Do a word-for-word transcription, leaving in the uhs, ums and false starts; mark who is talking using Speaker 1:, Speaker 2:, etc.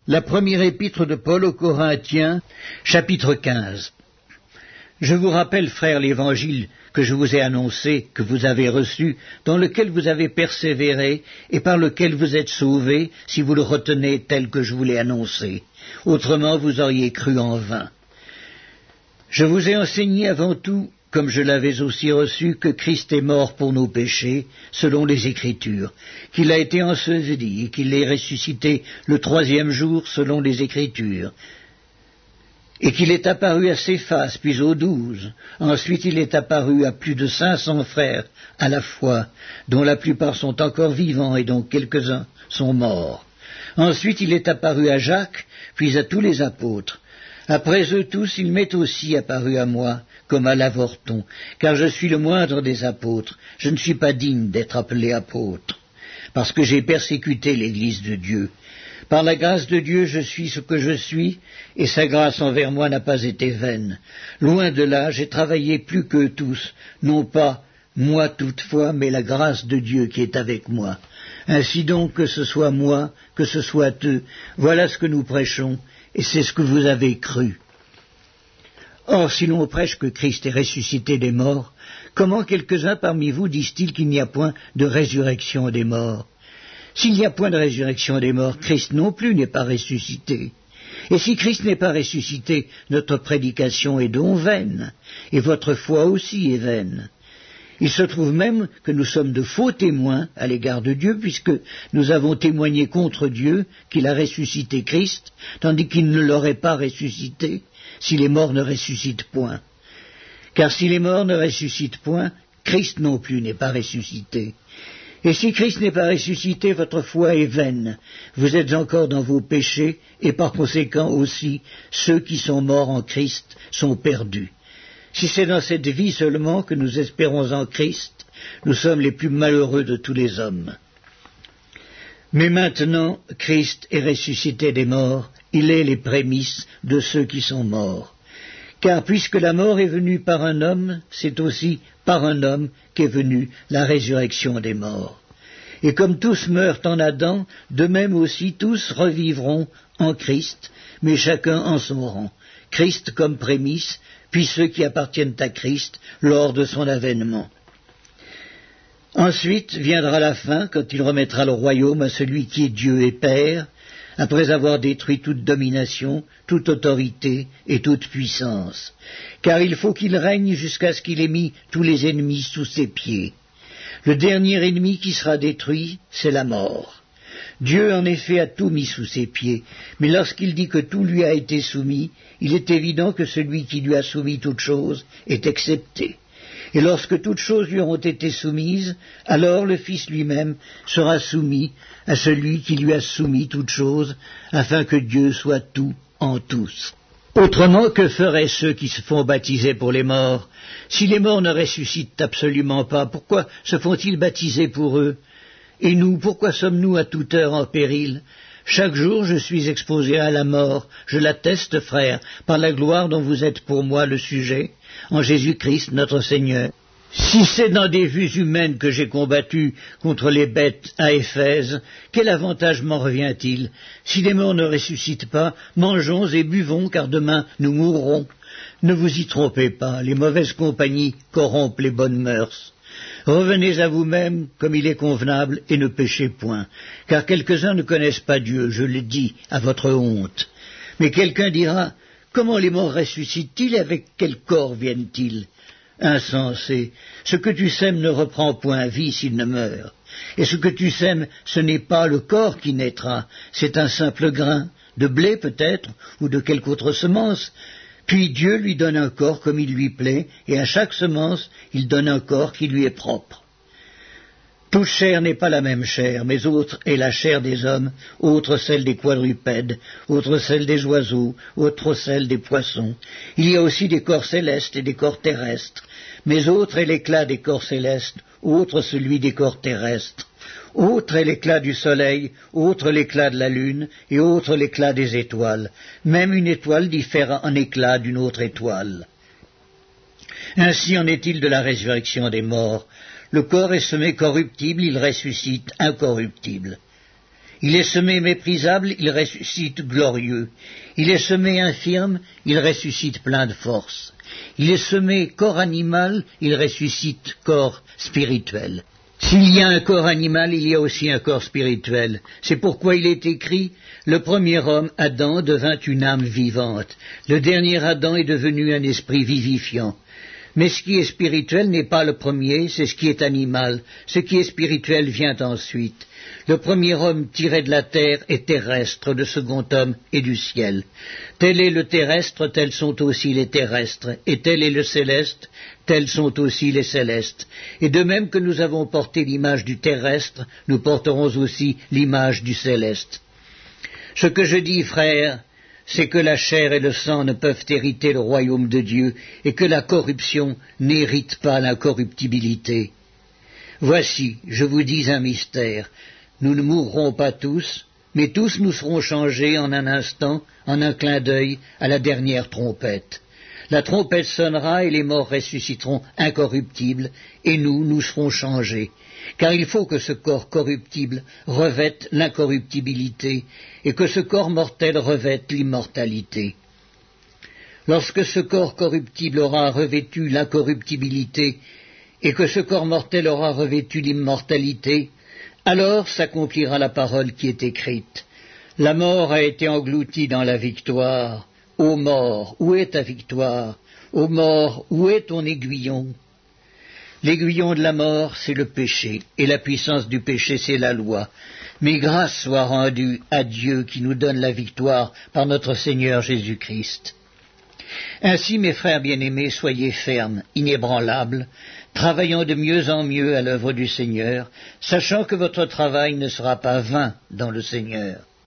Speaker 1: La première épître de Paul aux Corinthiens, chapitre quinze. Je vous rappelle, frères, l'évangile que je vous ai annoncé, que vous avez reçu, dans lequel vous avez persévéré, et par lequel vous êtes sauvés, si vous le retenez tel que je vous l'ai annoncé. Autrement, vous auriez cru en vain. Je vous ai enseigné avant tout, comme je l'avais aussi reçu, que Christ est mort pour nos péchés, selon les Écritures, qu'il a été enseveli et qu'il est ressuscité le troisième jour, selon les Écritures, et qu'il est apparu à Céphas, puis aux douze. Ensuite il est apparu à plus de cinq cents frères à la fois, dont la plupart sont encore vivants et dont quelques-uns sont morts. Ensuite il est apparu à Jacques, puis à tous les apôtres. Après eux tous, il m'est aussi apparu à moi, comme à l'avorton, car je suis le moindre des apôtres. Je ne suis pas digne d'être appelé apôtre, parce que j'ai persécuté l'Église de Dieu. Par la grâce de Dieu, je suis ce que je suis, et sa grâce envers moi n'a pas été vaine. Loin de là, j'ai travaillé plus qu'eux tous, non pas moi toutefois, mais la grâce de Dieu qui est avec moi. Ainsi donc, que ce soit moi, que ce soit eux, voilà ce que nous prêchons, et c'est ce que vous avez cru. Or, si l'on prêche que Christ est ressuscité des morts, comment quelques-uns parmi vous disent-ils qu'il n'y a point de résurrection des morts? S'il n'y a point de résurrection des morts, Christ non plus n'est pas ressuscité. Et si Christ n'est pas ressuscité, notre prédication est donc vaine, et votre foi aussi est vaine. Il se trouve même que nous sommes de faux témoins à l'égard de Dieu, puisque nous avons témoigné contre Dieu qu'il a ressuscité Christ, tandis qu'il ne l'aurait pas ressuscité si les morts ne ressuscitent point. Car si les morts ne ressuscitent point, Christ non plus n'est pas ressuscité. Et si Christ n'est pas ressuscité, votre foi est vaine. Vous êtes encore dans vos péchés, et par conséquent aussi, ceux qui sont morts en Christ sont perdus. Si c'est dans cette vie seulement que nous espérons en Christ, nous sommes les plus malheureux de tous les hommes. Mais maintenant, Christ est ressuscité des morts, il est les prémices de ceux qui sont morts. Car puisque la mort est venue par un homme, c'est aussi par un homme qu'est venue la résurrection des morts. Et comme tous meurent en Adam, de même aussi tous revivront en Christ, mais chacun en son rang. Christ comme prémisse, puis ceux qui appartiennent à Christ lors de son avènement. Ensuite viendra la fin, quand il remettra le royaume à celui qui est Dieu et Père, après avoir détruit toute domination, toute autorité et toute puissance. Car il faut qu'il règne jusqu'à ce qu'il ait mis tous les ennemis sous ses pieds. Le dernier ennemi qui sera détruit, c'est la mort. Dieu, en effet, a tout mis sous ses pieds, mais lorsqu'il dit que tout lui a été soumis, il est évident que celui qui lui a soumis toutes choses est excepté. Et lorsque toutes choses lui auront été soumises, alors le Fils lui-même sera soumis à celui qui lui a soumis toutes choses, afin que Dieu soit tout en tous. Autrement, que feraient ceux qui se font baptiser pour les morts? Si les morts ne ressuscitent absolument pas, pourquoi se font-ils baptiser pour eux? Et nous, pourquoi sommes-nous à toute heure en péril? Chaque jour je suis exposé à la mort, je l'atteste, frères, par la gloire dont vous êtes pour moi le sujet, en Jésus-Christ notre Seigneur. Si c'est dans des vues humaines que j'ai combattu contre les bêtes à Éphèse, quel avantage m'en revient-il? Si les morts ne ressuscitent pas, mangeons et buvons, car demain nous mourrons. Ne vous y trompez pas, les mauvaises compagnies corrompent les bonnes mœurs. Revenez à vous-même comme il est convenable et ne péchez point, car quelques-uns ne connaissent pas Dieu, je le dis à votre honte. Mais quelqu'un dira, comment les morts ressuscitent-ils et avec quel corps viennent-ils? Insensé, ce que tu sèmes ne reprend point vie s'il ne meurt. Et ce que tu sèmes, ce n'est pas le corps qui naîtra, c'est un simple grain, de blé peut-être, ou de quelque autre semence. Puis Dieu lui donne un corps comme il lui plaît, et à chaque semence, il donne un corps qui lui est propre. Toute chair n'est pas la même chair, mais autre est la chair des hommes, autre celle des quadrupèdes, autre celle des oiseaux, autre celle des poissons. Il y a aussi des corps célestes et des corps terrestres, mais autre est l'éclat des corps célestes, autre celui des corps terrestres. Autre est l'éclat du soleil, autre l'éclat de la lune, et autre l'éclat des étoiles. Même une étoile diffère en éclat d'une autre étoile. Ainsi en est-il de la résurrection des morts. Le corps est semé corruptible, il ressuscite incorruptible. Il est semé méprisable, il ressuscite glorieux. Il est semé infirme, il ressuscite plein de force. Il est semé corps animal, il ressuscite corps spirituel. S'il y a un corps animal, il y a aussi un corps spirituel. C'est pourquoi il est écrit, le premier homme, Adam, devint une âme vivante. Le dernier Adam est devenu un esprit vivifiant. Mais ce qui est spirituel n'est pas le premier, c'est ce qui est animal. Ce qui est spirituel vient ensuite. Le premier homme tiré de la terre est terrestre, le second homme est du ciel. Tel est le terrestre, tels sont aussi les terrestres, et tel est le céleste, tels sont aussi les célestes. Et de même que nous avons porté l'image du terrestre, nous porterons aussi l'image du céleste. Ce que je dis, frères, c'est que la chair et le sang ne peuvent hériter le royaume de Dieu, et que la corruption n'hérite pas l'incorruptibilité. Voici, je vous dis un mystère, nous ne mourrons pas tous, mais tous nous serons changés en un instant, en un clin d'œil, à la dernière trompette. La trompette sonnera et les morts ressusciteront incorruptibles, et nous, nous serons changés. Car il faut que ce corps corruptible revête l'incorruptibilité, et que ce corps mortel revête l'immortalité. Lorsque ce corps corruptible aura revêtu l'incorruptibilité, et que ce corps mortel aura revêtu l'immortalité, alors s'accomplira la parole qui est écrite. La mort a été engloutie dans la victoire. Ô mort, où est ta victoire? Ô mort, où est ton aiguillon? L'aiguillon de la mort, c'est le péché, et la puissance du péché, c'est la loi. Mais grâce soit rendue à Dieu qui nous donne la victoire par notre Seigneur Jésus-Christ. Ainsi, mes frères bien-aimés, soyez fermes, inébranlables, travaillant de mieux en mieux à l'œuvre du Seigneur, sachant que votre travail ne sera pas vain dans le Seigneur.